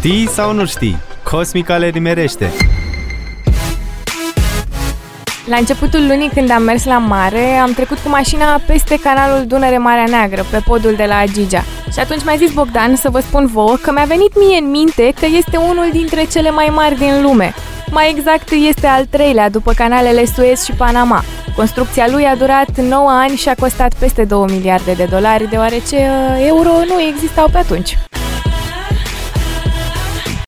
Știi sau nu știi? Cosmica le nimerește. La începutul lunii, când am mers la mare, am trecut cu mașina peste canalul Dunăre-Marea Neagră, pe podul de la Agigea. Și atunci mi-a zis Bogdan să vă spun vouă că mi-a venit mie în minte că este unul dintre cele mai mari din lume. Mai exact, este al treilea, după canalele Suez și Panama. Construcția lui a durat 9 ani și a costat peste $2 miliarde, deoarece euro nu existau pe atunci.